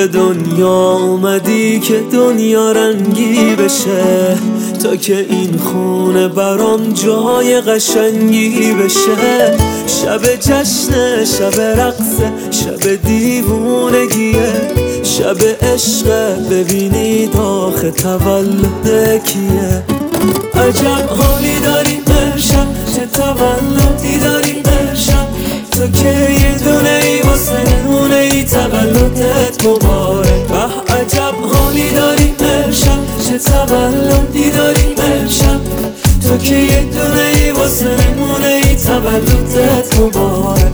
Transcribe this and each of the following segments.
به دنیا اومدی که دنیا رنگی بشه، تا که این خونه برام جای قشنگی بشه. شب جشنه، شب رقصه، شب دیوونگیه، شب عشقه، ببینید آخه تولد کیه. عجب حالی داری امشب، چه تولدی داری امشب، تو که یه دونه ای واسه نمونه ای، تولدت مبارک. به عجب حالی داری امشب، چه تولدی داری امشب، تو که یه دونه ای واسه نمونه ای، تولدت مبارک.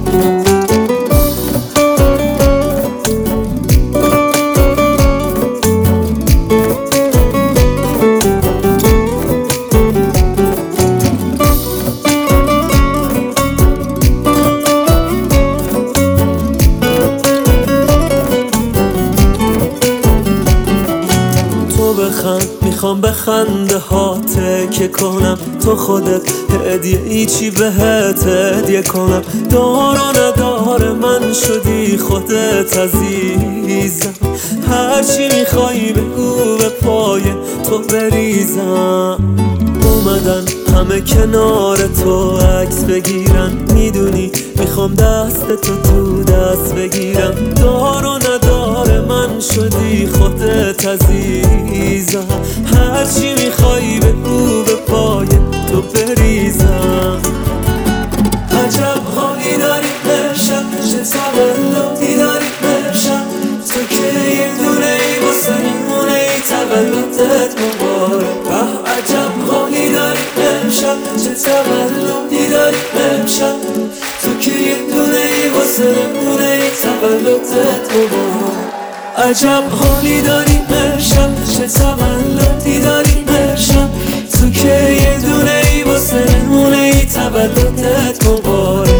میخوام به خنده هات که کنم، تو خودت هدیه ای چی بهت هدیه کنم. دار و ندار من شدی خودت عزیزم، هرچی میخوای بگو به پای تو بریزم. اومدن همه کنار تو عکس بگیرن، میدونی میخوام دست تو دست بگیرم. دار و ندار من شدی خودت عزیزم، هرچی میخوای بگو به پای تو بریزم. عجب حالی داری امشب، چه تولدی داری امشب، تو که یه دونه ای واسه میمونه ای، تولدت مبارک. به عجب حالی داری امشب، چه تولدی داری امشب، تو که یه دونه ای واسه میمونه ای، تولدت مبارک. عجب حالی داری امشب، چه تولدی داری امشب، تو که یه دونه ای واسه نمونه ای، تولدت مبارک.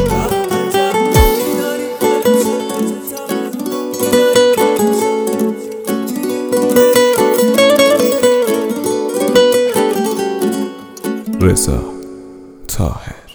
رضا طاهر.